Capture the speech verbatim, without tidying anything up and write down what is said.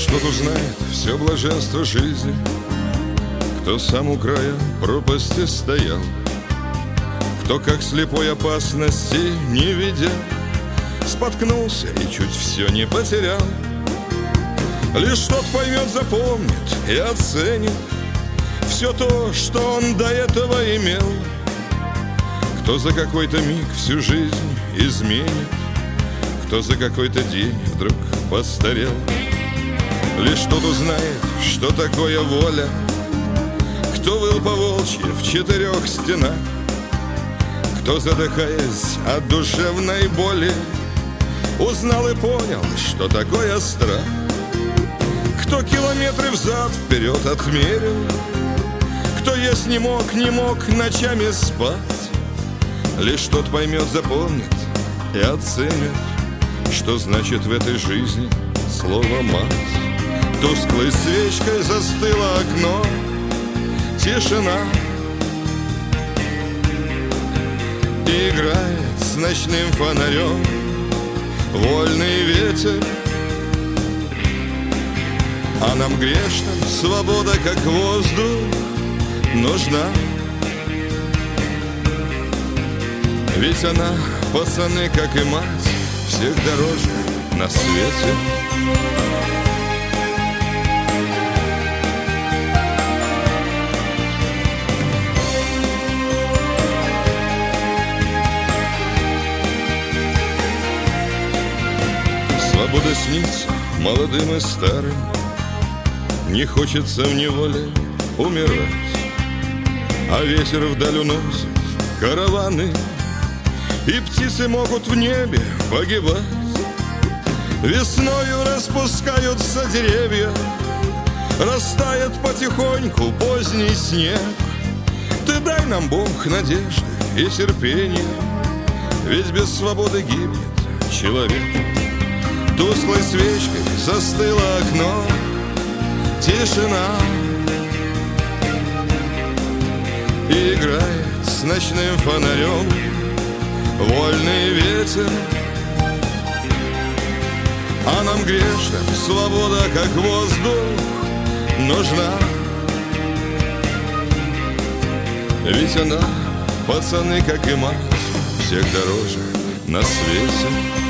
Лишь тот узнает все блаженство жизни, кто сам у края пропасти стоял, кто, как слепой, опасности не видя, споткнулся и чуть все не потерял. Лишь тот поймет, запомнит и оценит все то, что он до этого имел, кто за какой-то миг всю жизнь изменит, кто за какой-то день вдруг постарел. Лишь тот узнает, что такое воля, кто выл по-волчьи в четырех стенах, кто, задыхаясь от душевной боли, узнал и понял, что такое страх, кто километры взад-вперед отмерил, кто есть не мог, не мог ночами спать. Лишь тот поймет, запомнит и оценит, что значит в этой жизни слово «мать». Тусклой свечкой застыло окно, тишина, и играет с ночным фонарем вольный ветер. А нам грешным свобода, как воздух, нужна. Ведь она, пацаны, как и мать, всех дороже на свете. Свобода снится молодым и старым, не хочется в неволе умирать, а ветер вдаль уносит караваны, и птицы могут в небе погибать. Весною распускаются деревья, растает потихоньку поздний снег. Ты дай нам, Бог, надежды и терпения, ведь без свободы гибнет человек. Тусклой свечкой застыло окно, тишина, и играет с ночным фонарем вольный ветер. А нам грешным свобода, как воздух, нужна. Ведь она, пацаны, как и мать, всех дороже на свете.